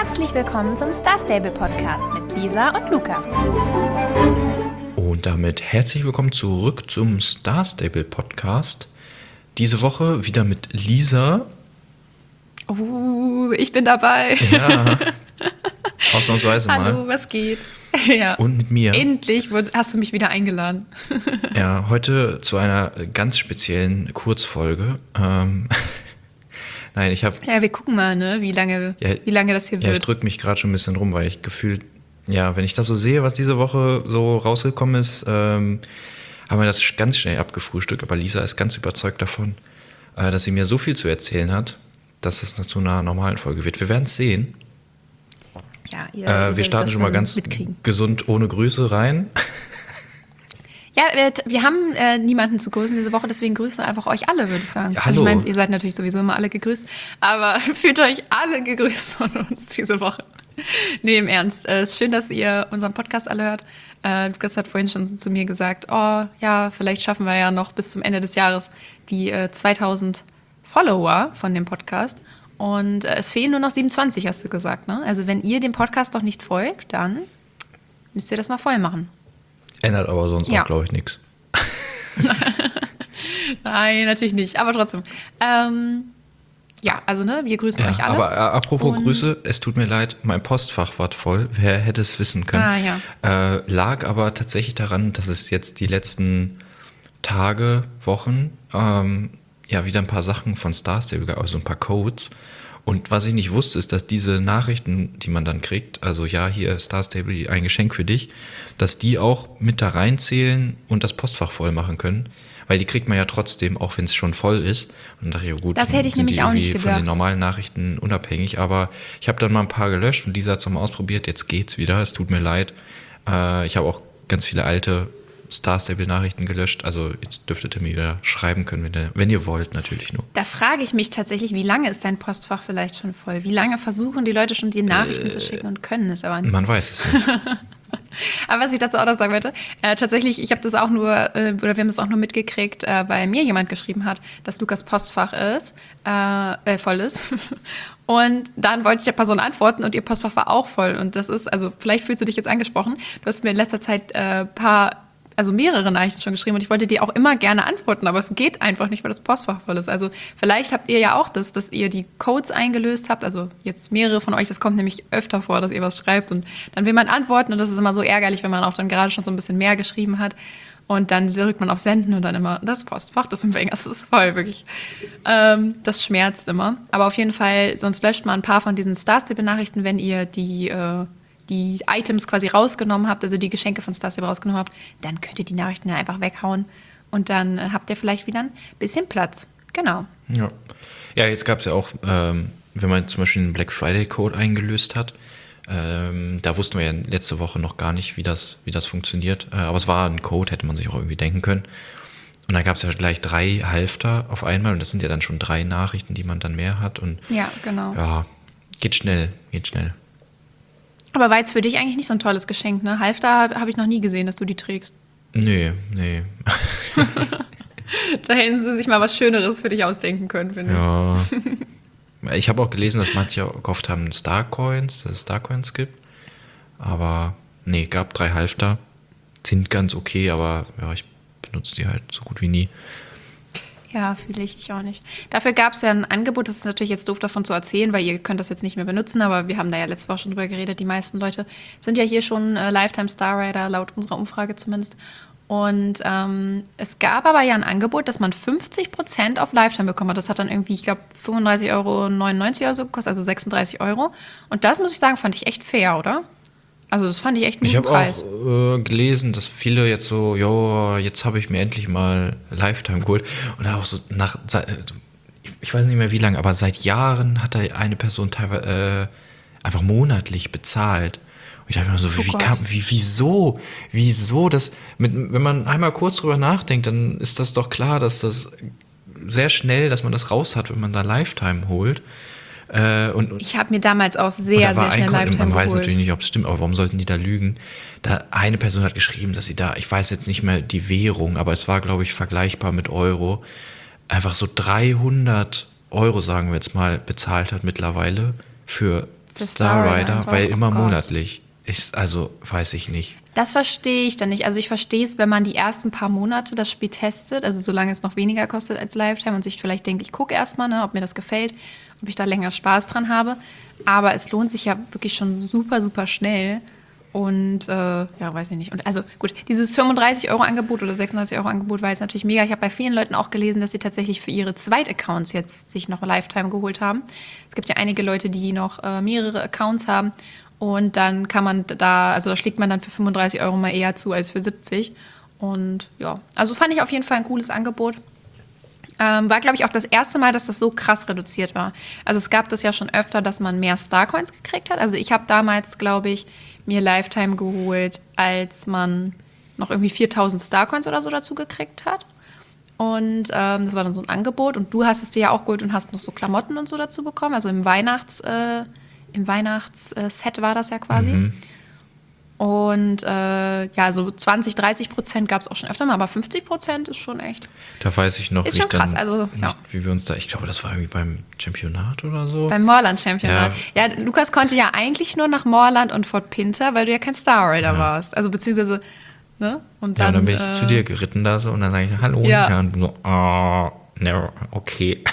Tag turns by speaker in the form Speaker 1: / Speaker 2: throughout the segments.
Speaker 1: Herzlich willkommen zum Star Stable Podcast mit Lisa und Lukas.
Speaker 2: Und damit herzlich willkommen zurück zum Star Stable Podcast. Diese Woche wieder mit Lisa.
Speaker 1: Ich bin dabei.
Speaker 2: Ja, ausnahmsweise mal.
Speaker 1: Hallo, was geht? Ja.
Speaker 2: Und mit mir.
Speaker 1: Endlich hast du mich wieder eingeladen.
Speaker 2: Ja, heute zu einer ganz speziellen Kurzfolge. Nein, ich habe...
Speaker 1: Ja, wir gucken mal, ne, wie lange das hier wird.
Speaker 2: Ja, ich drücke mich gerade schon ein bisschen rum, weil ich gefühlt, ja, wenn ich das so sehe, was diese Woche so rausgekommen ist, haben wir das ganz schnell abgefrühstückt. Aber Lisa ist ganz überzeugt davon, dass sie mir so viel zu erzählen hat, dass es zu einer normalen Folge wird. Wir werden es sehen.
Speaker 1: Ja,
Speaker 2: wir starten schon mal ganz gesund ohne Grüße rein.
Speaker 1: Ja, wir haben niemanden zu grüßen diese Woche, deswegen grüßen wir einfach euch alle, würde ich sagen.
Speaker 2: Ja,
Speaker 1: also ich meine, ihr seid natürlich sowieso immer alle gegrüßt, aber fühlt euch alle gegrüßt von uns diese Woche. Nee, im Ernst. Es ist schön, dass ihr unseren Podcast alle hört. Lukas hat vorhin schon zu mir gesagt, oh ja, vielleicht schaffen wir ja noch bis zum Ende des Jahres die 2000 Follower von dem Podcast. Und es fehlen nur noch 27, hast du gesagt, ne? Also wenn ihr dem Podcast noch nicht folgt, dann müsst ihr das mal voll machen.
Speaker 2: Ändert aber sonst auch, glaube ich, nichts.
Speaker 1: Nein, natürlich nicht, aber trotzdem. Ja, also ne, wir grüßen euch alle.
Speaker 2: Aber apropos Grüße, es tut mir leid, mein Postfach war voll. Wer hätte es wissen können? Lag aber tatsächlich daran, dass es jetzt die letzten Tage, Wochen, wieder ein paar Sachen von Star Stable gab, also ein paar Codes. Und was ich nicht wusste, ist, dass diese Nachrichten, die man dann kriegt, also ja, hier Star Stable, ein Geschenk für dich, dass die auch mit da reinzählen und das Postfach voll machen können. Weil die kriegt man ja trotzdem, auch wenn es schon voll ist. Und dann dachte ich, gut,
Speaker 1: das hätte ich nämlich auch nicht gedacht.
Speaker 2: Von den normalen Nachrichten unabhängig. Aber ich habe dann mal ein paar gelöscht und Lisa hat es mal ausprobiert. Jetzt geht's wieder, es tut mir leid. Ich habe auch ganz viele alte Star Stable Nachrichten gelöscht. Also jetzt dürftet ihr mir wieder schreiben können, wenn ihr wollt, natürlich nur.
Speaker 1: Da frage ich mich tatsächlich, wie lange ist dein Postfach vielleicht schon voll? Wie lange versuchen die Leute schon, die Nachrichten zu schicken und können es aber nicht?
Speaker 2: Man weiß es nicht.
Speaker 1: Aber was ich dazu auch noch sagen wollte, tatsächlich, ich habe das auch nur, oder wir haben das auch nur mitgekriegt, weil mir jemand geschrieben hat, dass Lukas Postfach voll ist. Und dann wollte ich der Person antworten und ihr Postfach war auch voll. Und das ist, also vielleicht fühlst du dich jetzt angesprochen, du hast mir in letzter Zeit mehrere Nachrichten schon geschrieben und ich wollte dir auch immer gerne antworten, aber es geht einfach nicht, weil das Postfach voll ist. Also vielleicht habt ihr ja auch das, dass ihr die Codes eingelöst habt, also jetzt mehrere von euch, das kommt nämlich öfter vor, dass ihr was schreibt und dann will man antworten und das ist immer so ärgerlich, wenn man auch dann gerade schon so ein bisschen mehr geschrieben hat und dann drückt man auf Senden und dann immer das Postfach des Empfängers ist voll, wirklich. Das schmerzt immer, aber auf jeden Fall, sonst löscht man ein paar von diesen Star Stable-Nachrichten, wenn ihr die Items quasi rausgenommen habt, also die Geschenke von Star Stable rausgenommen habt, dann könnt ihr die Nachrichten ja einfach weghauen und dann habt ihr vielleicht wieder ein bisschen Platz. Genau.
Speaker 2: Ja, jetzt gab es ja auch, wenn man zum Beispiel einen Black Friday Code eingelöst hat, da wussten wir ja letzte Woche noch gar nicht, wie das funktioniert, aber es war ein Code, hätte man sich auch irgendwie denken können. Und da gab es ja gleich 3 Halfter auf einmal und das sind ja dann schon 3 Nachrichten, die man dann mehr hat. Und
Speaker 1: ja, genau.
Speaker 2: Ja, geht schnell.
Speaker 1: Aber war jetzt für dich eigentlich nicht so ein tolles Geschenk, ne? Halfter habe ich noch nie gesehen, dass du die trägst.
Speaker 2: Nee.
Speaker 1: Da hätten sie sich mal was Schöneres für dich ausdenken können, finde ich.
Speaker 2: Ja. Ich habe auch gelesen, dass manche gehofft haben, dass es Starcoins gibt. Aber nee, gab 3 Halfter. Sind ganz okay, aber ja, ich benutze die halt so gut wie nie.
Speaker 1: Ja, fühle ich auch nicht. Dafür gab es ja ein Angebot, das ist natürlich jetzt doof davon zu erzählen, weil ihr könnt das jetzt nicht mehr benutzen, aber wir haben da ja letzte Woche schon drüber geredet. Die meisten Leute sind ja hier schon Lifetime Star Rider, laut unserer Umfrage zumindest. Und es gab aber ja ein Angebot, dass man 50% auf Lifetime bekommen hat. Das hat dann irgendwie, ich glaube, 35,99 € oder so gekostet, also 36 €. Und das, muss ich sagen, fand ich echt fair, oder? Also das fand ich echt einen guten Preis.
Speaker 2: Ich habe auch gelesen, dass viele jetzt so, jetzt habe ich mir endlich mal Lifetime geholt. Und auch so ich weiß nicht mehr wie lange, aber seit Jahren hat da eine Person teilweise einfach monatlich bezahlt. Und ich dachte mir so, wieso das, wenn man einmal kurz drüber nachdenkt, dann ist das doch klar, dass das sehr schnell, dass man das raus hat, wenn man da Lifetime holt.
Speaker 1: Ich habe mir damals auch sehr schnell Lifetime geholt.
Speaker 2: Man weiß natürlich nicht, ob es stimmt, aber warum sollten die da lügen? Da eine Person hat geschrieben, dass sie da, ich weiß jetzt nicht mehr die Währung, aber es war, glaube ich, vergleichbar mit Euro, einfach so 300 €, sagen wir jetzt mal, bezahlt hat mittlerweile für Star Rider, weil immer monatlich. Also, weiß ich nicht.
Speaker 1: Das verstehe ich dann nicht. Also ich verstehe es, wenn man die ersten paar Monate das Spiel testet, also solange es noch weniger kostet als Lifetime und sich vielleicht denkt, ich gucke erstmal, ne, ob mir das gefällt, ob ich da länger Spaß dran habe. Aber es lohnt sich ja wirklich schon super, super schnell. Und weiß ich nicht. Und also gut, dieses 35-Euro-Angebot oder 36-Euro-Angebot war jetzt natürlich mega. Ich habe bei vielen Leuten auch gelesen, dass sie tatsächlich für ihre Zweitaccounts jetzt sich noch Lifetime geholt haben. Es gibt ja einige Leute, die noch mehrere Accounts haben. Und dann kann man da schlägt man dann für 35 Euro mal eher zu als für 70. Und ja, also fand ich auf jeden Fall ein cooles Angebot. War, glaube ich, auch das erste Mal, dass das so krass reduziert war. Also es gab das ja schon öfter, dass man mehr Starcoins gekriegt hat. Also ich habe damals, glaube ich, mir Lifetime geholt, als man noch irgendwie 4000 Starcoins oder so dazu gekriegt hat. Und das war dann so ein Angebot. Und du hast es dir ja auch geholt und hast noch so Klamotten und so dazu bekommen. Also im Weihnachtsset war das ja quasi. Mhm. Und so 20-30% gab es auch schon öfter mal, aber 50% ist schon echt.
Speaker 2: Da weiß ich noch
Speaker 1: ist schon krass. Also,
Speaker 2: wie wir uns da, ich glaube, das war irgendwie beim Championat oder so.
Speaker 1: Beim Moorland-Championat. Ja, Lukas konnte ja eigentlich nur nach Moorland und Fort Pinter, weil du ja kein Star Rider warst. Also beziehungsweise, ne? Und dann
Speaker 2: bin ich zu dir geritten da so und dann sage ich, hallo.
Speaker 1: Ja.
Speaker 2: Und so, no, okay.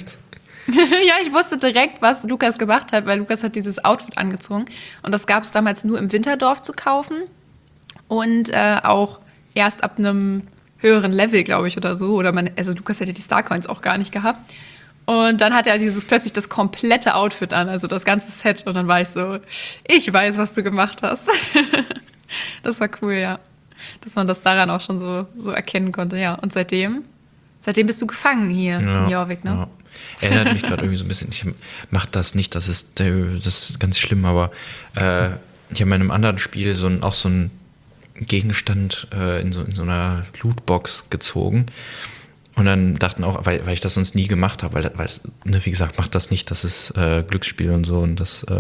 Speaker 1: Ja, ich wusste direkt, was Lukas gemacht hat, weil Lukas hat dieses Outfit angezogen. Und das gab es damals nur im Winterdorf zu kaufen. Und auch erst ab einem höheren Level, glaube ich, oder so. Also Lukas hätte die Starcoins auch gar nicht gehabt. Und dann hat er plötzlich das komplette Outfit an, also das ganze Set. Und dann war ich so, ich weiß, was du gemacht hast. Das war cool, ja. Dass man das daran auch schon so erkennen konnte, ja. Und seitdem bist du gefangen hier in Jorvik, ne?
Speaker 2: Ja. Erinnert mich gerade irgendwie so ein bisschen, ich mach das nicht, das ist ganz schlimm, aber ich habe in einem anderen Spiel auch so einen Gegenstand in so einer Lootbox gezogen und dann dachten auch, weil ich das sonst nie gemacht habe, weil es, ne, wie gesagt, macht das nicht, das ist Glücksspiel und so und das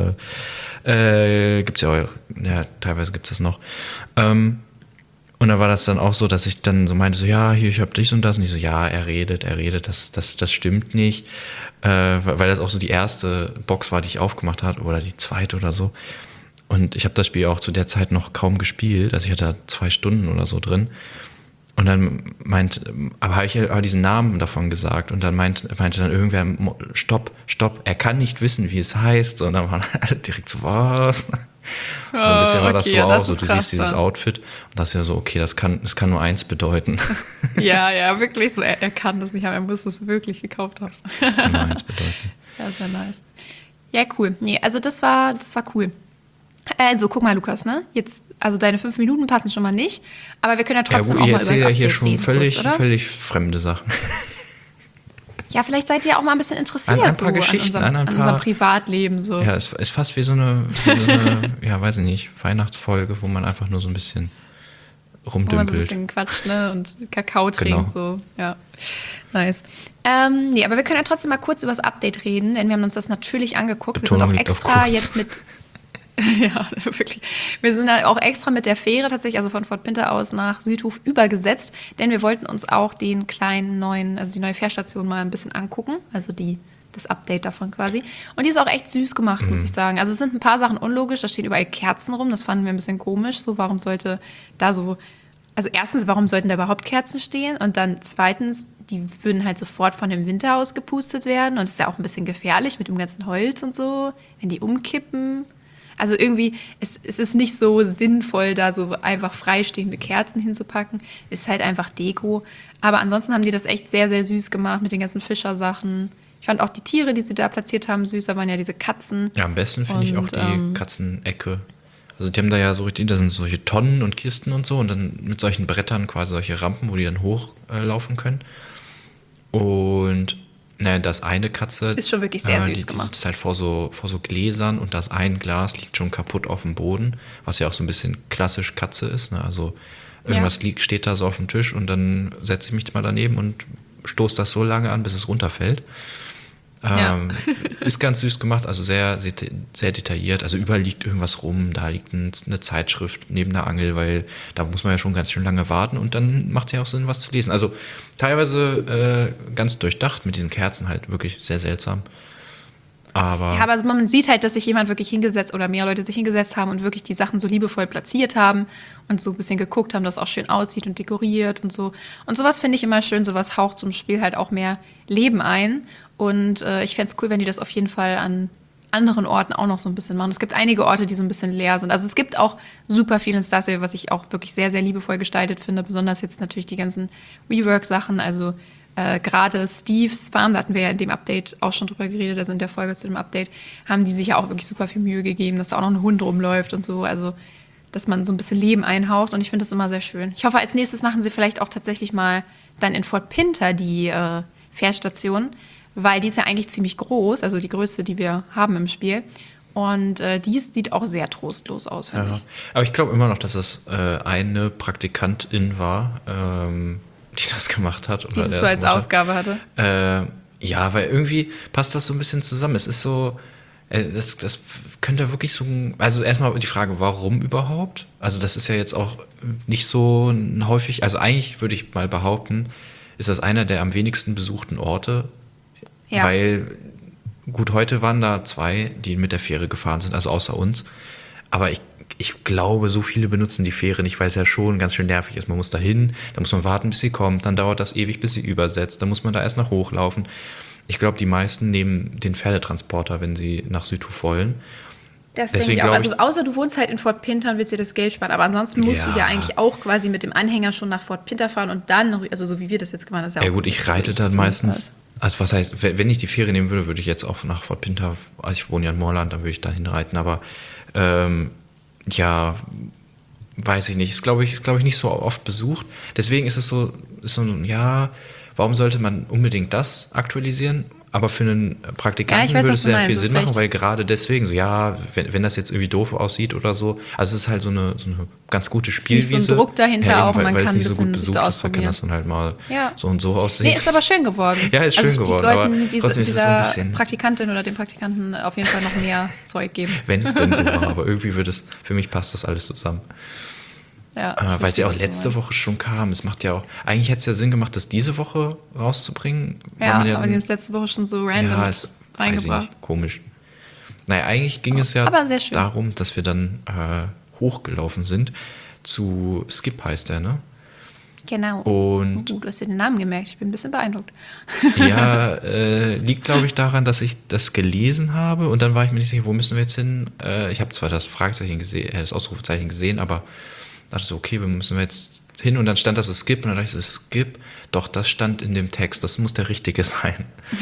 Speaker 2: gibt's ja auch, ja, teilweise gibt's das noch. Und da war das dann auch so, dass ich dann so meinte, so, ja, hier, ich hab dies und das. Und ich so, ja, er redet, das stimmt nicht. Weil das auch so die erste Box war, die ich aufgemacht habe, oder die zweite oder so. Und ich habe das Spiel auch zu der Zeit noch kaum gespielt. Also ich hatte da 2 Stunden oder so drin. Und dann habe ich aber diesen Namen davon gesagt. Und dann meinte dann irgendwer, stopp, er kann nicht wissen, wie es heißt. Und dann waren alle direkt so, was? So ein bisschen war das so auch, so, du siehst dieses Outfit und das ist ja so, okay, das kann nur eins bedeuten.
Speaker 1: Ja, wirklich so, er kann das nicht, aber er muss es wirklich gekauft haben.
Speaker 2: Das kann nur eins bedeuten.
Speaker 1: Ja, sehr nice. Ja, cool. Nee, also das war cool. Also, guck mal, Lukas, ne? Jetzt, also deine 5 Minuten passen schon mal nicht, aber wir können ja trotzdem auch mal über
Speaker 2: das Update hier schon völlig fremde Sachen.
Speaker 1: Ja, vielleicht seid ihr auch mal ein bisschen interessiert
Speaker 2: an ein paar Geschichten,
Speaker 1: an unserem Privatleben. So.
Speaker 2: Ja, es ist fast wie so eine ja, weiß ich nicht, Weihnachtsfolge, wo man einfach nur so ein bisschen rumdümpelt. Wo man so ein bisschen
Speaker 1: quatscht, ne? Und Kakao trinkt, so. Ja, nice. Nee, aber wir können ja trotzdem mal kurz über das Update reden, denn wir haben uns das natürlich angeguckt.
Speaker 2: Betonung,
Speaker 1: wir sind auch extra jetzt mit... Ja, wirklich. Wir sind halt auch extra mit der Fähre tatsächlich, also von Fort Pinter aus nach Südhof übergesetzt, denn wir wollten uns auch den kleinen neuen, also die neue Fährstation mal ein bisschen angucken, also das Update davon quasi. Und die ist auch echt süß gemacht, muss ich sagen. Also es sind ein paar Sachen unlogisch, da stehen überall Kerzen rum, das fanden wir ein bisschen komisch, so warum sollte da so, also erstens, warum sollten da überhaupt Kerzen stehen und dann zweitens, die würden halt sofort von dem Winter aus gepustet werden und es ist ja auch ein bisschen gefährlich mit dem ganzen Holz und so, wenn die umkippen. Also irgendwie, es ist nicht so sinnvoll, da so einfach freistehende Kerzen hinzupacken. Ist halt einfach Deko. Aber ansonsten haben die das echt sehr, sehr süß gemacht mit den ganzen Fischersachen. Ich fand auch die Tiere, die sie da platziert haben, süß. Da waren ja diese Katzen.
Speaker 2: Ja, am besten finde ich auch die Katzenecke. Also die haben da ja so richtig, da sind solche Tonnen und Kisten und so. Und dann mit solchen Brettern quasi solche Rampen, wo die dann hochlaufen können. Und... Naja, das eine Katze
Speaker 1: ist schon wirklich sehr süß gemacht.
Speaker 2: Die sitzt halt vor so Gläsern und das ein Glas liegt schon kaputt auf dem Boden, was ja auch so ein bisschen klassisch Katze ist. Ne? Also irgendwas steht da so auf dem Tisch und dann setze ich mich mal daneben und stoße das so lange an, bis es runterfällt. Ist ganz süß gemacht, also sehr, sehr, sehr detailliert. Also überall liegt irgendwas rum, da liegt eine Zeitschrift neben der Angel, weil da muss man ja schon ganz schön lange warten und dann macht es ja auch Sinn, was zu lesen. Also teilweise ganz durchdacht, mit diesen Kerzen halt wirklich sehr seltsam.
Speaker 1: Aber also man sieht halt, dass sich jemand wirklich hingesetzt oder mehr Leute sich hingesetzt haben und wirklich die Sachen so liebevoll platziert haben und so ein bisschen geguckt haben, dass es auch schön aussieht und dekoriert und so. Und sowas finde ich immer schön, sowas haucht zum Spiel halt auch mehr Leben ein. Und ich fände es cool, wenn die das auf jeden Fall an anderen Orten auch noch so ein bisschen machen. Es gibt einige Orte, die so ein bisschen leer sind. Also es gibt auch super viel in Star Stable, was ich auch wirklich sehr, sehr liebevoll gestaltet finde. Besonders jetzt natürlich die ganzen Rework-Sachen, also gerade Steves Farm, da hatten wir ja in dem Update auch schon drüber geredet, also in der Folge zu dem Update, haben die sich ja auch wirklich super viel Mühe gegeben, dass da auch noch ein Hund rumläuft und so, also dass man so ein bisschen Leben einhaucht und ich finde das immer sehr schön. Ich hoffe, als nächstes machen sie vielleicht auch tatsächlich mal dann in Fort Pinter die Fährstation, weil die ist ja eigentlich ziemlich groß, also die größte, die wir haben im Spiel. Und die sieht auch sehr trostlos aus, finde ich.
Speaker 2: Aber ich glaube immer noch, dass es eine Praktikantin war, die das gemacht hat.
Speaker 1: Die das so als Aufgabe hatte.
Speaker 2: Ja, weil irgendwie passt das so ein bisschen zusammen. Es ist so, das könnte wirklich so, also erstmal die Frage, warum überhaupt? Also das ist ja jetzt auch nicht so häufig, also eigentlich würde ich mal behaupten, ist das einer der am wenigsten besuchten Orte, weil, gut, heute waren da 2, die mit der Fähre gefahren sind, also außer uns, aber ich glaube, so viele benutzen die Fähre nicht, weil es ja schon ganz schön nervig ist. Man muss da hin, dann muss man warten, bis sie kommt, dann dauert das ewig, bis sie übersetzt, dann muss man da erst noch hochlaufen. Ich glaube, die meisten nehmen den Pferdetransporter, wenn sie nach Südhof wollen.
Speaker 1: Das denke ich auch. Also außer du wohnst halt in Fort Pinter und willst dir das Geld sparen, aber ansonsten musst du ja eigentlich auch quasi mit dem Anhänger schon nach Fort Pinter fahren und dann noch, also so wie wir das jetzt gemacht haben.
Speaker 2: Ja, gut, ich reite dann meistens, also was heißt, wenn ich die Fähre nehmen würde, würde ich jetzt auch nach Fort Pinter, also ich wohne ja in Moorland, dann würde ich da hinreiten, aber ja, weiß ich nicht. Ist, glaube ich, nicht so oft besucht. Deswegen ist es so, ja, warum sollte man unbedingt das aktualisieren? Aber für einen Praktikanten würde es sehr viel Sinn machen, weil gerade deswegen so, ja, wenn das jetzt irgendwie doof aussieht oder so, also es ist halt so eine ganz gute Spielwiese.
Speaker 1: Es ist so ein Druck dahinter auch, man kann
Speaker 2: es nicht so gut
Speaker 1: ein
Speaker 2: besucht ist, dann kann das dann halt mal so und so aussehen.
Speaker 1: Nee, ist aber schön geworden.
Speaker 2: Ja, ist schön geworden.
Speaker 1: Aber trotzdem ist es so ein bisschen Praktikantin oder dem Praktikanten auf jeden Fall noch mehr Zeug geben.
Speaker 2: Wenn es denn so war, aber irgendwie für mich passt das alles zusammen. Ja, weil sie auch letzte Woche schon kam. Es macht ja auch, eigentlich hätte es ja Sinn gemacht, das diese Woche rauszubringen.
Speaker 1: Ja, aber sie haben es letzte Woche schon so random reingebracht. Weiß ich nicht,
Speaker 2: komisch. Naja, eigentlich ging es ja darum, dass wir dann hochgelaufen sind zu Skip heißt der, ne?
Speaker 1: Genau.
Speaker 2: Und
Speaker 1: du hast dir den Namen gemerkt. Ich bin ein bisschen beeindruckt.
Speaker 2: Ja, liegt, glaube ich, daran, dass ich das gelesen habe und dann war ich mir nicht sicher, wo müssen wir jetzt hin? Ich habe zwar das Fragezeichen gesehen, das Ausrufezeichen gesehen, aber dachte so, okay, wo müssen wir jetzt hin? Und dann stand da so Skip und dann dachte ich so, Skip? Doch, das stand in dem Text, das muss der richtige sein.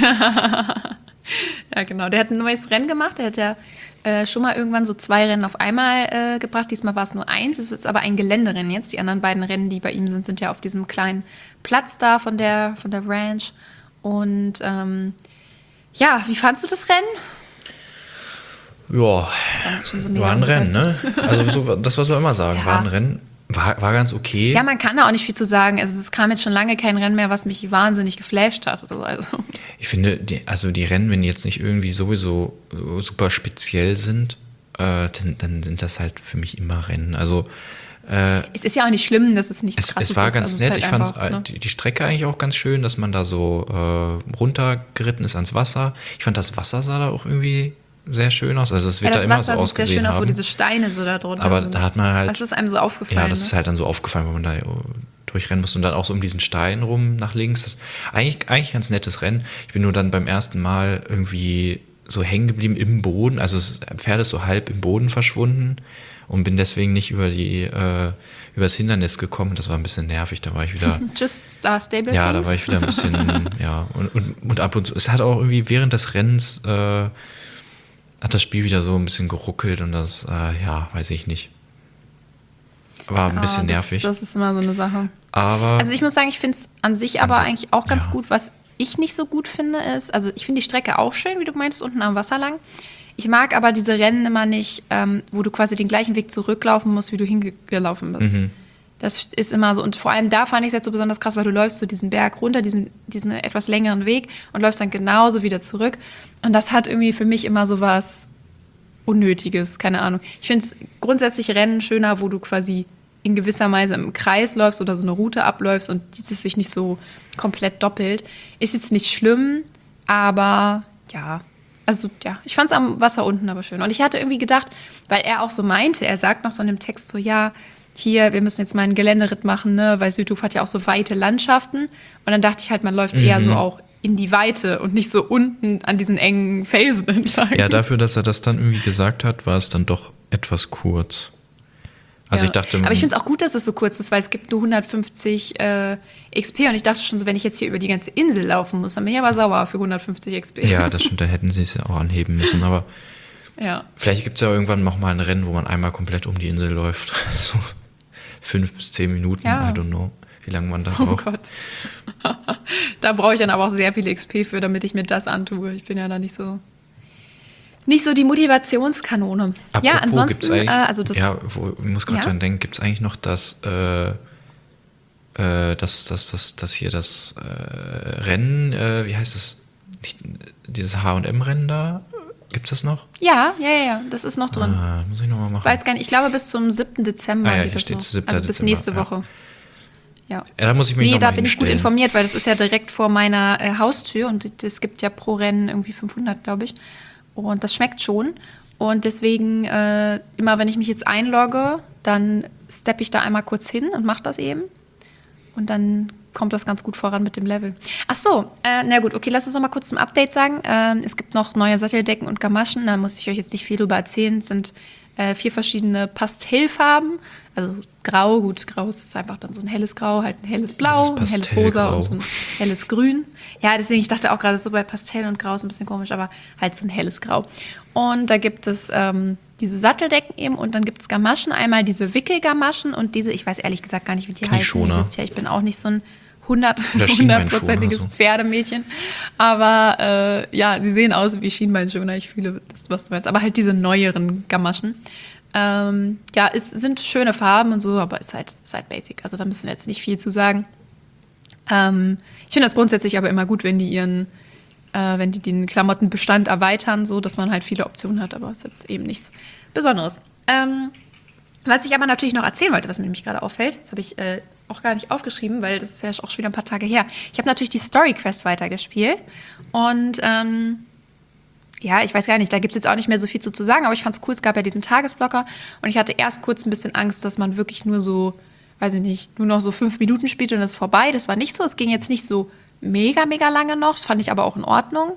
Speaker 1: Ja, genau. Der hat ein neues Rennen gemacht, der hat ja schon mal irgendwann so 2 Rennen auf einmal gebracht. Diesmal war es nur 1, es ist aber ein Geländerennen jetzt. Die anderen beiden Rennen, die bei ihm sind ja auf diesem kleinen Platz da von der Ranch. Und ja, wie fandst du das Rennen?
Speaker 2: Ja, war ein Rennen, ne? Also so, das, was wir immer sagen, war ein Rennen. War ganz okay.
Speaker 1: Ja, man kann da auch nicht viel zu sagen. Also es kam jetzt schon lange kein Rennen mehr, was mich wahnsinnig geflasht hat. Also.
Speaker 2: Ich finde, die Rennen, wenn die jetzt nicht irgendwie sowieso super speziell sind, dann sind das halt für mich immer Rennen. Also
Speaker 1: es ist ja auch nicht schlimm, dass es nichts Krasses ist.
Speaker 2: Es war ganz
Speaker 1: also
Speaker 2: nett.
Speaker 1: halt
Speaker 2: ich fand die Strecke eigentlich auch ganz schön, dass man da so runtergeritten ist ans Wasser. Ich fand, das Wasser sah da auch irgendwie sehr schön aus. Also es wird da immer so ausgesehen haben. Das Wasser sieht sehr schön aus,
Speaker 1: wo diese Steine so da drunter sind.
Speaker 2: Aber da hat man halt...
Speaker 1: Das ist einem so aufgefallen.
Speaker 2: Ja, das ist halt dann so aufgefallen, wenn man da durchrennen muss und dann auch so um diesen Stein rum nach links. Das ist eigentlich ein ganz nettes Rennen. Ich bin nur dann beim ersten Mal irgendwie so hängen geblieben im Boden. Also das Pferd ist so halb im Boden verschwunden und bin deswegen nicht über das Hindernis gekommen. Das war ein bisschen nervig. Da war ich wieder...
Speaker 1: Just Star Stable.
Speaker 2: Ja, da war ich wieder ein bisschen... ja, und ab und zu... Es hat auch irgendwie während des Rennens... hat das Spiel wieder so ein bisschen geruckelt und das, ja, weiß ich nicht. War ein bisschen nervig.
Speaker 1: Das ist immer so eine Sache.
Speaker 2: Aber
Speaker 1: also ich muss sagen, ich finde es an sich aber eigentlich auch ganz gut. Was ich nicht so gut finde ist, also ich finde die Strecke auch schön, wie du meinst, unten am Wasser lang. Ich mag aber diese Rennen immer nicht, wo du quasi den gleichen Weg zurücklaufen musst, wie du hingelaufen bist. Mhm. Das ist immer so, und vor allem da fand ich es jetzt so besonders krass, weil du läufst so diesen Berg runter, diesen etwas längeren Weg und läufst dann genauso wieder zurück. Und das hat irgendwie für mich immer so was Unnötiges, keine Ahnung. Ich finde es grundsätzlich Rennen schöner, wo du quasi in gewisser Weise im Kreis läufst oder so eine Route abläufst und das sich nicht so komplett doppelt. Ist jetzt nicht schlimm, aber ja. Also ja, ich fand es am Wasser unten aber schön. Und ich hatte irgendwie gedacht, weil er auch so meinte, er sagt noch so in dem Text so, ja, hier, wir müssen jetzt mal einen Geländeritt machen, ne, weil Südhof hat ja auch so weite Landschaften. Und dann dachte ich halt, man läuft eher so auch in die Weite und nicht so unten an diesen engen Felsen entlang.
Speaker 2: Ja, dafür, dass er das dann irgendwie gesagt hat, war es dann doch etwas kurz. Also ich dachte...
Speaker 1: Aber ich finde es auch gut, dass es so kurz ist, weil es gibt nur 150 XP und ich dachte schon so, wenn ich jetzt hier über die ganze Insel laufen muss, dann bin ich aber sauer für 150 XP.
Speaker 2: Ja, das stimmt, da hätten sie es ja auch anheben müssen, aber vielleicht gibt es ja irgendwann noch mal ein Rennen, wo man einmal komplett um die Insel läuft. So 5 bis 10 Minuten, I don't know, wie lange man da braucht.
Speaker 1: Oh Gott. Da brauche ich dann aber auch sehr viel XP für, damit ich mir das antue. Ich bin ja da nicht so die Motivationskanone.
Speaker 2: Apropos,
Speaker 1: ja, ansonsten,
Speaker 2: ich muss gerade
Speaker 1: ja?
Speaker 2: dran denken, gibt es eigentlich noch das Rennen, wie heißt es, dieses H&M-Rennen da, gibt es das noch?
Speaker 1: Ja, das ist noch drin.
Speaker 2: Muss ich nochmal machen.
Speaker 1: Weiß gar nicht, ich glaube bis zum 7. Dezember
Speaker 2: hier
Speaker 1: geht das
Speaker 2: steht
Speaker 1: noch.
Speaker 2: 7.
Speaker 1: Also bis
Speaker 2: Dezember,
Speaker 1: nächste Woche. Ja,
Speaker 2: da muss ich mich noch
Speaker 1: da
Speaker 2: mal
Speaker 1: bin ich gut
Speaker 2: hinstellen.
Speaker 1: informiert, weil das ist ja direkt vor meiner Haustür und es gibt ja pro Rennen irgendwie 500, glaube ich. Und das schmeckt schon. Und deswegen, immer wenn ich mich jetzt einlogge, dann steppe ich da einmal kurz hin und mache das eben. Und dann kommt das ganz gut voran mit dem Level. Ach so, na gut, okay, lass uns noch mal kurz zum Update sagen. Es gibt noch neue Satteldecken und Gamaschen, da muss ich euch jetzt nicht viel drüber erzählen. Es sind 4 verschiedene Pastellfarben. Also grau, gut, grau ist einfach dann so ein helles Grau, halt ein helles Blau, ein helles Rosa und so ein helles Grün. Ja, deswegen, ich dachte auch gerade so bei Pastell und Grau ist ein bisschen komisch, aber halt so ein helles Grau. Und da gibt es diese Satteldecken eben und dann gibt es Gamaschen. Einmal diese Wickelgamaschen und diese, ich weiß ehrlich gesagt gar nicht, wie die heißen. Ihr wisst ja, ich bin auch nicht so ein 100%iges Pferdemädchen. Aber sie sehen aus wie Schienbeinschoner. Ich fühle das, was du meinst. Aber halt diese neueren Gamaschen. Es sind schöne Farben und so, aber ist halt basic. Also da müssen wir jetzt nicht viel zu sagen. Ich finde das grundsätzlich aber immer gut, wenn die den Klamottenbestand erweitern, so dass man halt viele Optionen hat, aber es ist jetzt eben nichts Besonderes. Was ich aber natürlich noch erzählen wollte, was mir nämlich gerade auffällt, das habe ich auch gar nicht aufgeschrieben, weil das ist ja auch schon wieder ein paar Tage her. Ich habe natürlich die Story Quest weitergespielt und ich weiß gar nicht, da gibt es jetzt auch nicht mehr so viel zu sagen, aber ich fand es cool, es gab ja diesen Tagesblocker und ich hatte erst kurz ein bisschen Angst, dass man wirklich nur so, weiß ich nicht, nur noch so 5 Minuten spielt und es ist vorbei. Das war nicht so, es ging jetzt nicht so mega, mega lange noch, das fand ich aber auch in Ordnung.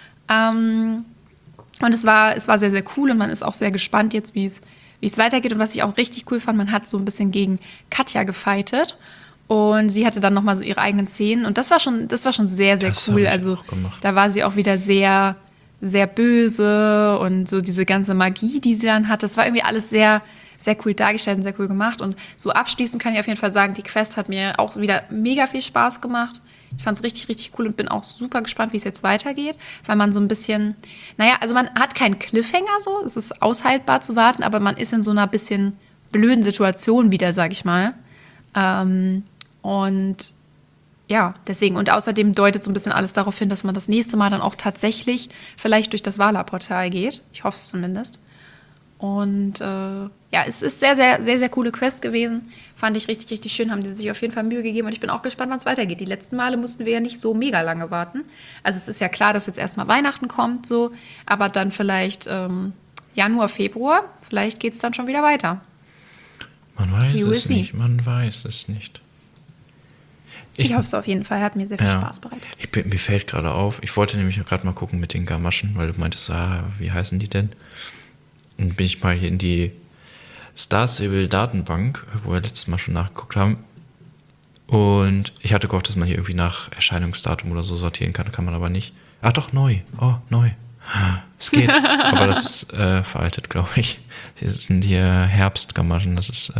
Speaker 1: Und es war sehr, sehr cool und man ist auch sehr gespannt jetzt, wie es weitergeht. Und was ich auch richtig cool fand, man hat so ein bisschen gegen Katja gefightet und sie hatte dann nochmal so ihre eigenen Szenen und das war schon sehr, sehr cool. Also da war sie auch wieder sehr, sehr böse und so diese ganze Magie, die sie dann hat, das war irgendwie alles sehr, sehr cool dargestellt und sehr cool gemacht. Und so abschließend kann ich auf jeden Fall sagen, die Quest hat mir auch wieder mega viel Spaß gemacht. Ich fand es richtig, richtig cool und bin auch super gespannt, wie es jetzt weitergeht, weil man so ein bisschen, also man hat keinen Cliffhanger so, es ist aushaltbar zu warten, aber man ist in so einer bisschen blöden Situation wieder, sag ich mal. Und ja, deswegen. Und außerdem deutet so ein bisschen alles darauf hin, dass man das nächste Mal dann auch tatsächlich vielleicht durch das Wala-Portal geht. Ich hoffe es zumindest. Und es ist sehr, sehr, sehr, sehr coole Quest gewesen. Fand ich richtig, richtig schön. Haben die sich auf jeden Fall Mühe gegeben. Und ich bin auch gespannt, wann es weitergeht. Die letzten Male mussten wir ja nicht so mega lange warten. Also es ist ja klar, dass jetzt erstmal Weihnachten kommt, so. Aber dann vielleicht Januar, Februar. Vielleicht geht es dann schon wieder weiter.
Speaker 2: Man weiß es nicht.
Speaker 1: Ich hoffe es auf jeden Fall. Hat mir sehr viel Spaß bereitet.
Speaker 2: Mir fällt gerade auf, ich wollte nämlich gerade mal gucken mit den Gamaschen, weil du meintest, wie heißen die denn? Und bin ich mal hier in die Star Stable Datenbank, wo wir letztes Mal schon nachgeguckt haben. Und ich hatte gehofft, dass man hier irgendwie nach Erscheinungsdatum oder so sortieren kann man aber nicht. Ach doch, neu. Oh, neu. Es geht. Aber das ist veraltet, glaube ich. Das sind hier Herbstgamaschen, das ist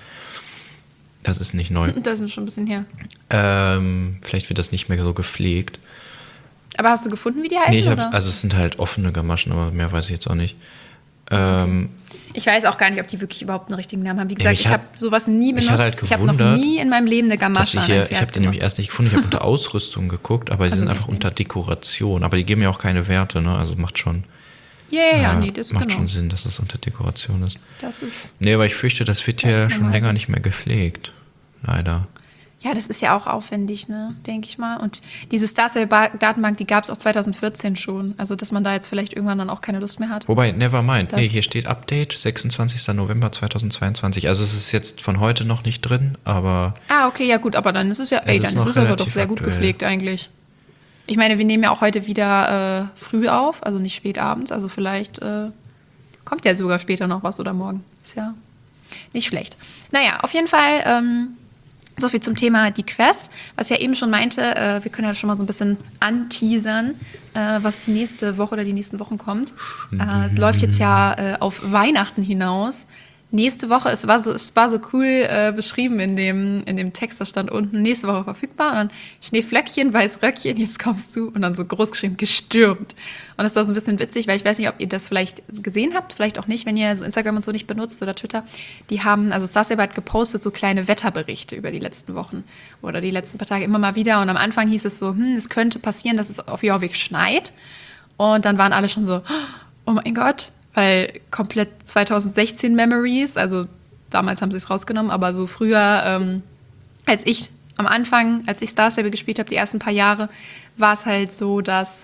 Speaker 2: nicht neu.
Speaker 1: Das ist schon ein bisschen her.
Speaker 2: Vielleicht wird das nicht mehr so gepflegt.
Speaker 1: Aber hast du gefunden, wie die heißen?
Speaker 2: Nee, also es sind halt offene Gamaschen, aber mehr weiß ich jetzt auch nicht.
Speaker 1: Okay. Ich weiß auch gar nicht, ob die wirklich überhaupt einen richtigen Namen haben. Wie gesagt, ich habe sowas nie benutzt. Ich habe noch nie in meinem Leben eine Gamasche
Speaker 2: Ich habe die nämlich erst nicht gefunden. Ich habe unter Ausrüstung geguckt, aber die sind einfach unter Dekoration. Aber die geben ja auch keine Werte, ne? Also macht schon... das macht schon Sinn, dass das unter Dekoration ist.
Speaker 1: Das ist...
Speaker 2: Nee, aber ich fürchte, das wird ja schon länger nicht mehr gepflegt. Leider.
Speaker 1: Ja, das ist ja auch aufwendig, ne, denke ich mal. Und diese Star-Datenbank, die gab es auch 2014 schon. Also, dass man da jetzt vielleicht irgendwann dann auch keine Lust mehr hat.
Speaker 2: Wobei, never mind. Nee, hier steht Update, 26. November 2022. Also, es ist jetzt von heute noch nicht drin, aber...
Speaker 1: Okay, ja gut, aber dann ist es ja... dann ist es aber doch sehr gut gepflegt eigentlich. Ich meine, wir nehmen ja auch heute wieder früh auf, also nicht spät abends. Also vielleicht kommt ja sogar später noch was oder morgen. Ist ja nicht schlecht. Naja, auf jeden Fall... So viel zum Thema die Quest. Was ich ja eben schon meinte, wir können ja schon mal so ein bisschen anteasern, was die nächste Woche oder die nächsten Wochen kommt. Es läuft jetzt ja auf Weihnachten hinaus. Nächste Woche, es war so cool beschrieben in dem Text, da stand unten, nächste Woche verfügbar. Und dann Schneeflöckchen, weiß Röckchen, jetzt kommst du. Und dann so groß geschrieben, gestürmt. Und das war so ein bisschen witzig, weil ich weiß nicht, ob ihr das vielleicht gesehen habt, vielleicht auch nicht, wenn ihr so Instagram und so nicht benutzt oder Twitter. Die haben, also Star Stable hat gepostet so kleine Wetterberichte über die letzten Wochen oder die letzten paar Tage immer mal wieder. Und am Anfang hieß es so, es könnte passieren, dass es auf Jorvik schneit. Und dann waren alle schon so, oh mein Gott, weil komplett 2016 Memories, also damals haben sie es rausgenommen, aber so früher, als ich Star Stable gespielt habe, die ersten paar Jahre, war es halt so, dass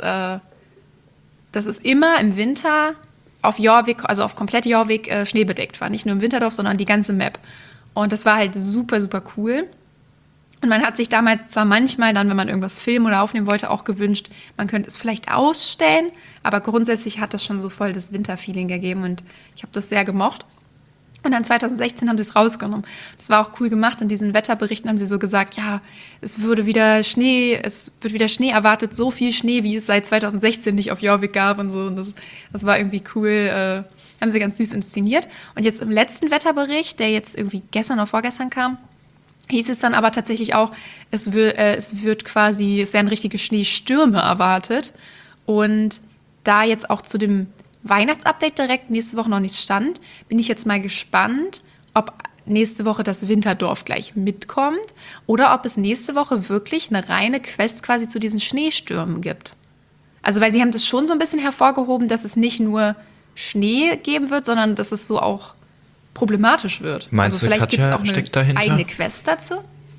Speaker 1: es immer im Winter auf Jorvik, also auf komplett Jorvik, schneebedeckt war. Nicht nur im Winterdorf, sondern die ganze Map. Und das war halt super, super cool. Und man hat sich damals zwar manchmal dann, wenn man irgendwas filmen oder aufnehmen wollte, auch gewünscht, man könnte es vielleicht ausstellen, aber grundsätzlich hat das schon so voll das Winterfeeling gegeben und ich habe das sehr gemocht. Und dann 2016 haben sie es rausgenommen. Das war auch cool gemacht. In diesen Wetterberichten haben sie so gesagt, ja, es wird wieder Schnee erwartet, so viel Schnee, wie es seit 2016 nicht auf Jorvik gab und so. Und das war irgendwie cool, haben sie ganz süß inszeniert. Und jetzt im letzten Wetterbericht, der jetzt irgendwie gestern oder vorgestern kam, hieß es dann aber tatsächlich auch, es werden richtige Schneestürme erwartet. Und da jetzt auch zu dem Weihnachtsupdate direkt nächste Woche noch nichts stand, bin ich jetzt mal gespannt, ob nächste Woche das Winterdorf gleich mitkommt oder ob es nächste Woche wirklich eine reine Quest quasi zu diesen Schneestürmen gibt. Also, weil sie haben das schon so ein bisschen hervorgehoben, dass es nicht nur Schnee geben wird, sondern dass es so auch problematisch wird.
Speaker 2: Meinst du,
Speaker 1: vielleicht gibt es auch eine eigene Quest dazu?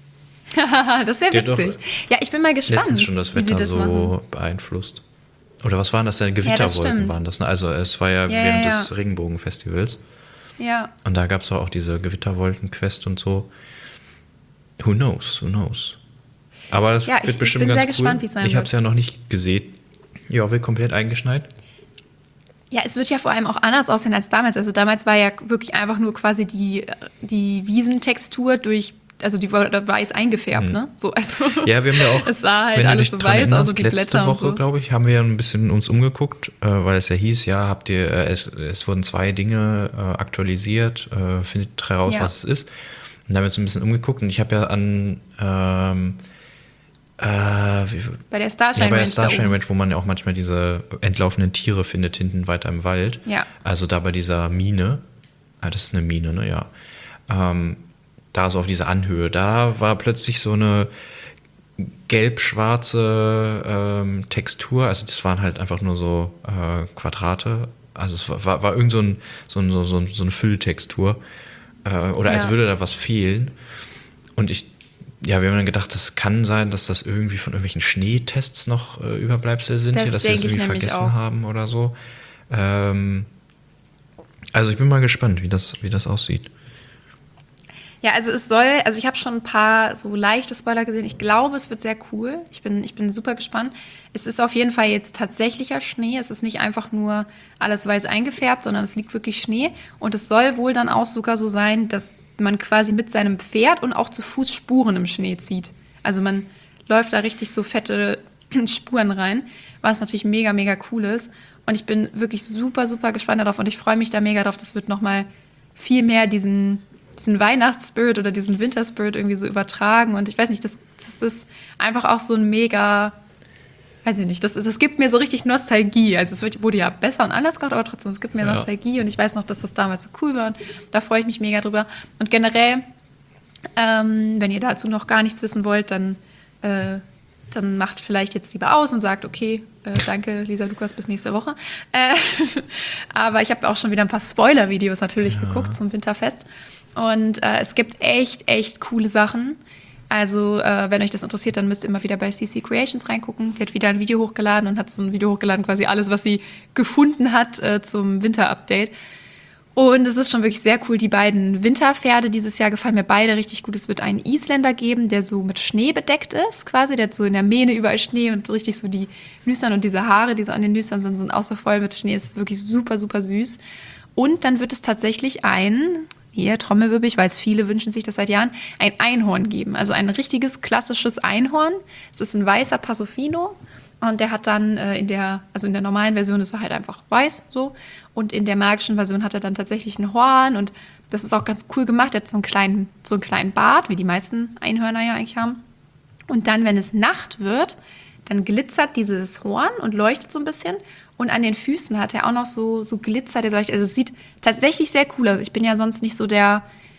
Speaker 1: Das wäre witzig. Ja, ich bin mal gespannt,
Speaker 2: letztens schon das Wetter so beeinflusst. Oder was waren das denn? Gewitterwolken waren das, ne? Also es war ja während des Regenbogenfestivals.
Speaker 1: Ja.
Speaker 2: Und da gab es auch diese Gewitterwolken-Quest und so. Who knows? Aber das wird bestimmt ganz cool. Ich bin sehr gespannt, wie es sein wird. Ich habe es ja noch nicht gesehen. Jorvik komplett eingeschneit.
Speaker 1: Ja, es wird ja vor allem auch anders aussehen als damals. Also damals war ja wirklich einfach nur quasi die Wiesentextur also die war weiß eingefärbt, ne? So, also
Speaker 2: ja, wir haben ja auch,
Speaker 1: es sah halt alles so weiß aus, also die Blätter
Speaker 2: letzte Woche,
Speaker 1: und so.
Speaker 2: Glaube ich, haben wir ja ein bisschen uns umgeguckt, weil es ja hieß, ja, es wurden 2 Dinge aktualisiert, findet heraus, was es ist. Und da haben wir uns ein bisschen umgeguckt und ich habe ja bei der Starshine Ranch, wo man ja auch manchmal diese entlaufenden Tiere findet, hinten weiter im Wald.
Speaker 1: Ja.
Speaker 2: Also da bei dieser Mine, das ist eine Mine, ne, ja. Da so auf dieser Anhöhe, da war plötzlich so eine gelb-schwarze Textur, also das waren halt einfach nur so Quadrate, also es war irgend so eine Fülltextur, oder als würde da was fehlen. Und wir haben dann gedacht, das kann sein, dass das irgendwie von irgendwelchen Schneetests noch Überbleibsel sind, dass sie das irgendwie vergessen haben oder so. Also ich bin mal gespannt, wie das aussieht.
Speaker 1: Ja, also ich habe schon ein paar so leichte Spoiler gesehen. Ich glaube, es wird sehr cool. Ich bin super gespannt. Es ist auf jeden Fall jetzt tatsächlicher Schnee. Es ist nicht einfach nur alles weiß eingefärbt, sondern es liegt wirklich Schnee. Und es soll wohl dann auch sogar so sein, dass man quasi mit seinem Pferd und auch zu Fuß Spuren im Schnee zieht. Also man läuft da richtig so fette Spuren rein, was natürlich mega, mega cool ist. Und ich bin wirklich super, super gespannt darauf und ich freue mich da mega drauf. Das wird nochmal viel mehr diesen Weihnachtsspirit oder diesen Winterspirit irgendwie so übertragen. Und ich weiß nicht, das ist einfach auch so ein mega, weiß ich nicht, das gibt mir so richtig Nostalgie. Also es wurde ja besser und anders gemacht, aber trotzdem, es gibt mir Nostalgie. Und ich weiß noch, dass das damals so cool war. Und da freue ich mich mega drüber. Und generell, wenn ihr dazu noch gar nichts wissen wollt, dann macht vielleicht jetzt lieber aus und sagt, okay, danke Lisa Lukas, bis nächste Woche. Aber ich habe auch schon wieder ein paar Spoiler-Videos natürlich geguckt zum Winterfest. Und es gibt echt, echt coole Sachen. Also, wenn euch das interessiert, dann müsst ihr immer wieder bei CC Creations reingucken. Die hat wieder ein Video hochgeladen und hat so ein Video hochgeladen, quasi alles, was sie gefunden hat zum Winter-Update. Und es ist schon wirklich sehr cool. Die beiden Winterpferde dieses Jahr gefallen mir beide richtig gut. Es wird einen Isländer geben, der so mit Schnee bedeckt ist, quasi. Der hat so in der Mähne überall Schnee und richtig so die Nüstern und diese Haare, die so an den Nüstern sind, sind auch so voll mit Schnee. Es ist wirklich super, super süß. Und dann wird es tatsächlich hier Trommelwirbel, ich weiß, viele wünschen sich das seit Jahren, ein Einhorn geben. Also ein richtiges, klassisches Einhorn. Es ist ein weißer Passofino. Und der hat dann in der normalen Version ist er halt einfach weiß, so. Und in der magischen Version hat er dann tatsächlich ein Horn. Und das ist auch ganz cool gemacht. Er hat so einen kleinen Bart, wie die meisten Einhörner ja eigentlich haben. Und dann, wenn es Nacht wird, dann glitzert dieses Horn und leuchtet so ein bisschen. Und an den Füßen hat er auch noch so Glitzer, der leuchtet. Also es sieht tatsächlich sehr cool aus. Ich bin ja sonst nicht so der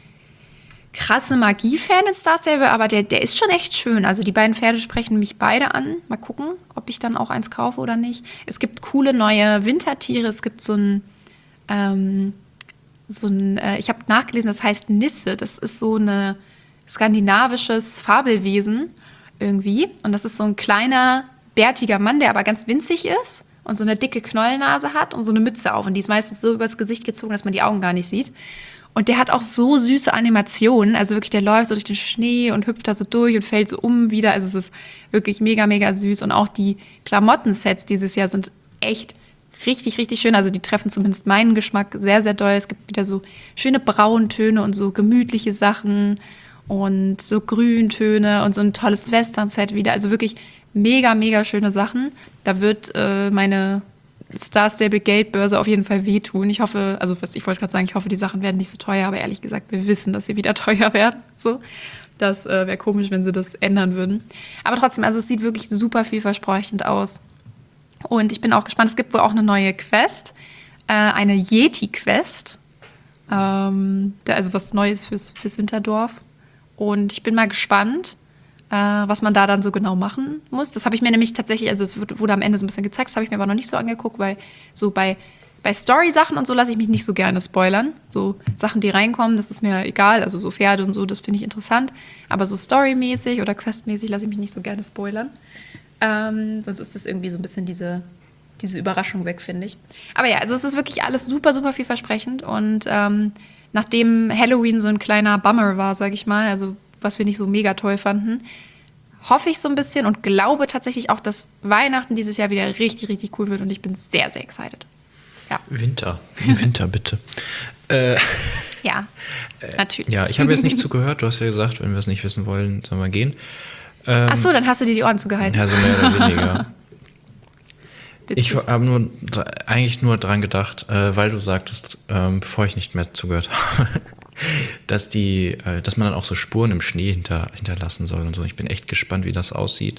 Speaker 1: krasse Magie-Fan in Star Stable, aber der ist schon echt schön. Also die beiden Pferde sprechen mich beide an. Mal gucken, ob ich dann auch eins kaufe oder nicht. Es gibt coole neue Wintertiere. Es gibt ich habe nachgelesen, das heißt Nisse. Das ist so ein skandinavisches Fabelwesen irgendwie. Und das ist so ein kleiner, bärtiger Mann, der aber ganz winzig ist und so eine dicke Knollennase hat und so eine Mütze auf. Und die ist meistens so übers Gesicht gezogen, dass man die Augen gar nicht sieht. Und der hat auch so süße Animationen. Also wirklich, der läuft so durch den Schnee und hüpft da so durch und fällt so um wieder. Also es ist wirklich mega, mega süß. Und auch die Klamottensets dieses Jahr sind echt richtig, richtig schön. Also die treffen zumindest meinen Geschmack sehr, sehr doll. Es gibt wieder so schöne Brauntöne und so gemütliche Sachen und so Grüntöne und so ein tolles Western-Set wieder. Also wirklich mega, mega schöne Sachen. Da wird meine Star Stable Geldbörse auf jeden Fall wehtun. Ich hoffe, ich wollte gerade sagen, ich hoffe, die Sachen werden nicht so teuer, aber ehrlich gesagt, wir wissen, dass sie wieder teuer werden. So. Das wäre komisch, wenn sie das ändern würden. Aber trotzdem, also es sieht wirklich super vielversprechend aus. Und ich bin auch gespannt, es gibt wohl auch eine neue Quest, eine Yeti-Quest. Also was Neues fürs Winterdorf. Und ich bin mal gespannt, was man da dann so genau machen muss. Das habe ich mir nämlich tatsächlich, also es wurde am Ende so ein bisschen gezeigt, das habe ich mir aber noch nicht so angeguckt, weil so bei Story-Sachen und so lasse ich mich nicht so gerne spoilern. So Sachen, die reinkommen, das ist mir egal. Also so Pferde und so, das finde ich interessant. Aber so Story-mäßig oder Quest-mäßig lasse ich mich nicht so gerne spoilern. Sonst ist das irgendwie so ein bisschen diese Überraschung weg, finde ich. Aber ja, also es ist wirklich alles super, super vielversprechend. Und nachdem Halloween so ein kleiner Bummer war, sage ich mal, also was wir nicht so mega toll fanden, hoffe ich so ein bisschen und glaube tatsächlich auch, dass Weihnachten dieses Jahr wieder richtig, richtig cool wird und ich bin sehr, sehr excited. Ja.
Speaker 2: Winter bitte.
Speaker 1: Ja, natürlich.
Speaker 2: Ja, ich habe jetzt nicht zugehört. Du hast ja gesagt, wenn wir es nicht wissen wollen, sollen wir gehen.
Speaker 1: Ach so, dann hast du dir die Ohren zugehalten.
Speaker 2: Ja, so mehr oder weniger. Ich habe eigentlich nur dran gedacht, weil du sagtest, bevor ich nicht mehr zugehört habe, dass man dann auch so Spuren im Schnee hinterlassen soll und so. Ich bin echt gespannt, wie das aussieht.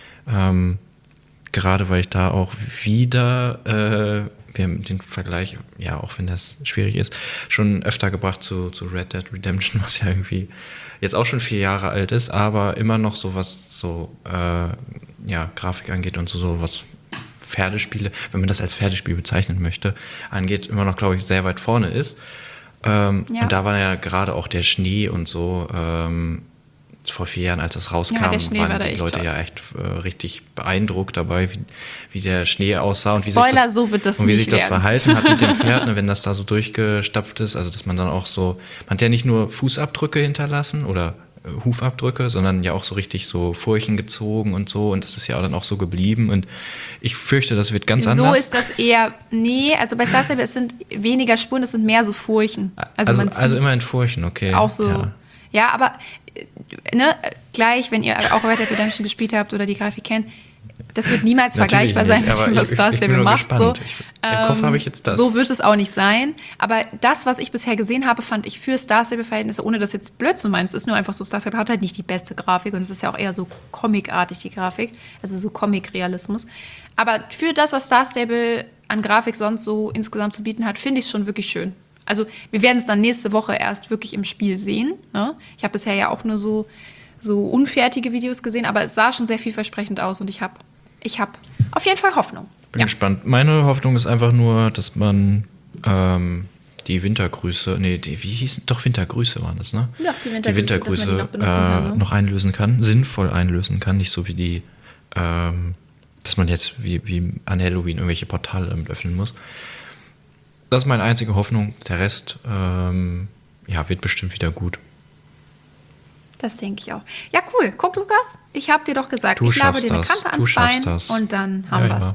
Speaker 2: Gerade weil ich da auch wieder, wir haben den Vergleich, ja, auch wenn das schwierig ist, schon öfter gebracht zu Red Dead Redemption, was ja irgendwie jetzt auch schon 4 Jahre alt ist, aber immer noch so was Grafik angeht und so was Pferdespiele, wenn man das als Pferdespiel bezeichnen möchte, angeht, immer noch, glaube ich, sehr weit vorne ist. Und da war ja gerade auch der Schnee und so, vor 4 Jahren, als das rauskam, waren die Leute ja echt richtig beeindruckt dabei, wie der Schnee aussah und wie sich das verhalten hat mit dem Pferd, ne, wenn das da so durchgestapft ist. Also dass man dann auch so, man hat ja nicht nur Fußabdrücke hinterlassen oder Hufabdrücke, sondern ja auch so richtig so Furchen gezogen und so. Und das ist ja dann auch so geblieben. Und ich fürchte, das wird ganz anders.
Speaker 1: So ist das eher, also bei Star Stable, es sind weniger Spuren, es sind mehr so Furchen.
Speaker 2: Also immer in Furchen, okay.
Speaker 1: Auch so, ja aber gleich, wenn ihr auch Red Dead Redemption gespielt habt oder die Grafik kennt, das wird niemals vergleichbar sein mit dem, was Star Stable macht. So.
Speaker 2: Im Kopf habe ich jetzt das.
Speaker 1: So wird es auch nicht sein. Aber das, was ich bisher gesehen habe, fand ich für Star Stable-Verhältnisse, ohne das jetzt blöd zu meinen, es ist nur einfach so, Star Stable hat halt nicht die beste Grafik und es ist ja auch eher so comicartig, die Grafik, also so Comic-Realismus. Aber für das, was Star Stable an Grafik sonst so insgesamt zu bieten hat, finde ich es schon wirklich schön. Also wir werden es dann nächste Woche erst wirklich im Spiel sehen. Ne? Ich habe bisher ja auch nur so unfertige Videos gesehen, aber es sah schon sehr vielversprechend aus und ich hab auf jeden Fall Hoffnung.
Speaker 2: Bin gespannt. Meine Hoffnung ist einfach nur, dass man die Wintergrüße, wie hießen, doch Wintergrüße waren das, ne?
Speaker 1: Ja, die Wintergrüße,
Speaker 2: dass man die noch einlösen kann, sinnvoll einlösen kann, nicht so wie die, dass man jetzt wie an Halloween irgendwelche Portale damit öffnen muss. Das ist meine einzige Hoffnung. Der Rest, wird bestimmt wieder gut.
Speaker 1: Das denke ich auch. Ja, cool. Guck, Lukas, ich habe dir doch gesagt, ich labe dir eine Kante ans Bein und dann haben wir es.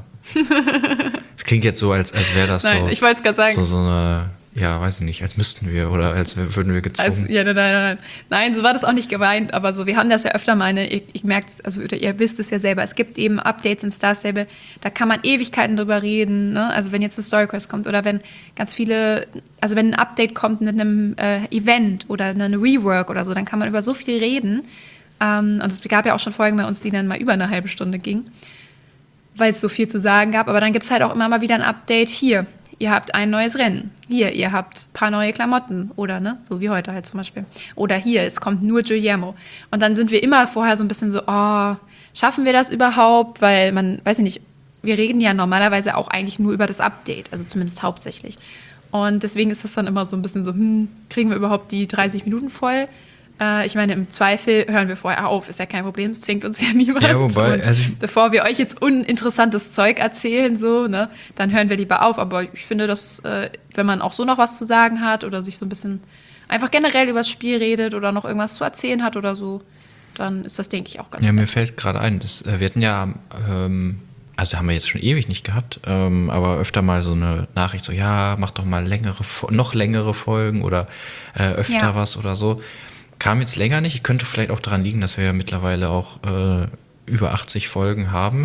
Speaker 2: Es klingt jetzt so, als wäre das
Speaker 1: Nein, ich wollte es gerade sagen.
Speaker 2: So eine, weiß ich nicht, als müssten wir oder als würden wir gezwungen.
Speaker 1: Nein, so war das auch nicht gemeint, aber so, wir haben das ja öfter mal, ich merke es, also ihr wisst es ja selber, es gibt eben Updates in Star Stable, da kann man Ewigkeiten drüber reden, ne? Also wenn jetzt eine Story Quest kommt oder wenn wenn ein Update kommt mit einem Event oder eine Rework oder so, dann kann man über so viel reden. Und es gab ja auch schon Folgen bei uns, die dann mal über eine halbe Stunde gingen, weil es so viel zu sagen gab, aber dann gibt es halt auch immer mal wieder ein Update hier. Ihr habt ein neues Rennen. Hier, ihr habt ein paar neue Klamotten. Oder, ne? So wie heute halt zum Beispiel. Oder hier, es kommt nur Guillermo. Und dann sind wir immer vorher so ein bisschen so, schaffen wir das überhaupt? Weil man, weiß ich nicht, wir reden ja normalerweise auch eigentlich nur über das Update. Also zumindest hauptsächlich. Und deswegen ist das dann immer so ein bisschen so, kriegen wir überhaupt die 30 Minuten voll? Ich meine, im Zweifel hören wir vorher auf, ist ja kein Problem, es zwingt uns ja niemand.
Speaker 2: Ja, wobei,
Speaker 1: bevor wir euch jetzt uninteressantes Zeug erzählen, so, ne, dann hören wir lieber auf. Aber ich finde, dass, wenn man auch so noch was zu sagen hat oder sich so ein bisschen einfach generell über das Spiel redet oder noch irgendwas zu erzählen hat oder so, dann ist das, denke ich, auch ganz
Speaker 2: nett.
Speaker 1: Mir
Speaker 2: fällt gerade ein, wir hatten ja, also haben wir jetzt schon ewig nicht gehabt, aber öfter mal so eine Nachricht, so, mach doch mal noch längere Folgen oder öfter was oder so. Kam jetzt länger nicht. Könnte vielleicht auch daran liegen, dass wir ja mittlerweile auch über 80 Folgen haben.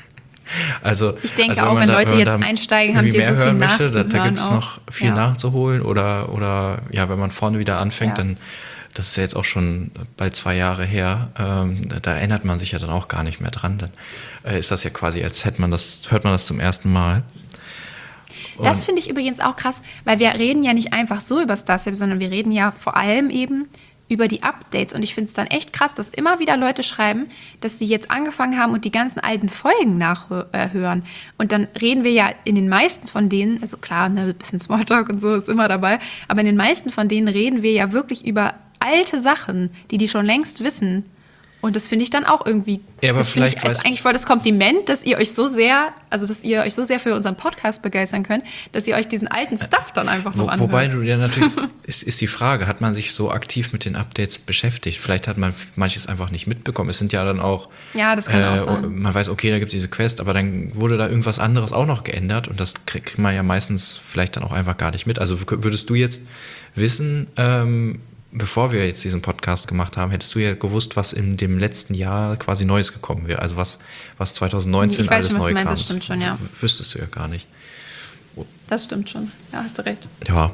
Speaker 1: Ich denke auch, wenn Leute jetzt einsteigen, haben die so viel nachzuhören.
Speaker 2: Da gibt es noch viel nachzuholen. Oder wenn man vorne wieder anfängt, dann, das ist ja jetzt auch schon bald 2 Jahre her, da erinnert man sich ja dann auch gar nicht mehr dran. Dann ist das ja quasi, als hört man das zum ersten Mal.
Speaker 1: Das finde ich übrigens auch krass, weil wir reden ja nicht einfach so über Star Stable, sondern wir reden ja vor allem eben über die Updates. Und ich finde es dann echt krass, dass immer wieder Leute schreiben, dass sie jetzt angefangen haben und die ganzen alten Folgen nachhören. Und dann reden wir ja in den meisten von denen, also klar, ein bisschen Smalltalk und so ist immer dabei, aber in den meisten von denen reden wir ja wirklich über alte Sachen, die schon längst wissen. Und das finde ich dann auch irgendwie, das finde ich ist eigentlich voll das Kompliment, dass ihr euch so sehr für unseren Podcast begeistern könnt, dass ihr euch diesen alten Stuff dann einfach noch anhört.
Speaker 2: Wobei du ja natürlich, ist die Frage, hat man sich so aktiv mit den Updates beschäftigt? Vielleicht hat man manches einfach nicht mitbekommen. Es sind ja dann auch,
Speaker 1: das kann auch sein.
Speaker 2: Man weiß, okay, da gibt es diese Quest, aber dann wurde da irgendwas anderes auch noch geändert und das kriegt man ja meistens vielleicht dann auch einfach gar nicht mit. Also würdest du jetzt wissen, bevor wir jetzt diesen Podcast gemacht haben, hättest du ja gewusst, was in dem letzten Jahr quasi Neues gekommen wäre. Also was 2019 alles neu kam.
Speaker 1: Das stimmt schon, ja.
Speaker 2: Wüsstest du ja gar nicht.
Speaker 1: Das stimmt schon. Ja, hast du recht.
Speaker 2: Ja.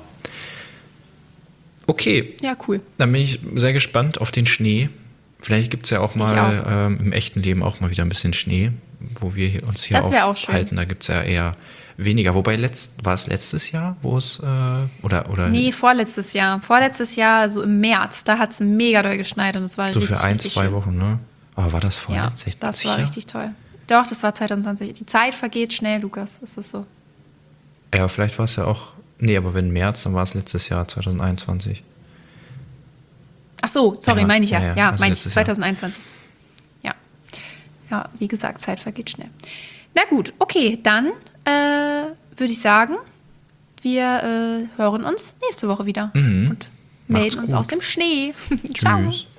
Speaker 2: Okay.
Speaker 1: Ja, cool.
Speaker 2: Dann bin ich sehr gespannt auf den Schnee. Vielleicht gibt es ja auch mal im echten Leben auch mal wieder ein bisschen Schnee, wo wir uns hier aufhalten. Da gibt es ja eher weniger. Wobei, war es letztes Jahr, wo es, oder? Nee,
Speaker 1: vorletztes Jahr. Vorletztes Jahr, so im März, da hat es mega doll geschneit und es war
Speaker 2: so
Speaker 1: richtig,
Speaker 2: für 1-2 Wochen, ne? Aber war das vorletztes Jahr?
Speaker 1: Ja, das war richtig toll. Doch, das war 2020. Die Zeit vergeht schnell, Lukas, ist das so?
Speaker 2: Ja, vielleicht war es ja auch, aber wenn März, dann war es letztes Jahr, 2021.
Speaker 1: Ach so, sorry, meine ich ja. Ja,
Speaker 2: also
Speaker 1: meine ich 2021. Ja. Ja, wie gesagt, Zeit vergeht schnell. Na gut, okay, dann würde ich sagen, wir hören uns nächste Woche wieder und melden uns aus dem Schnee. Ciao.
Speaker 2: Tschüss.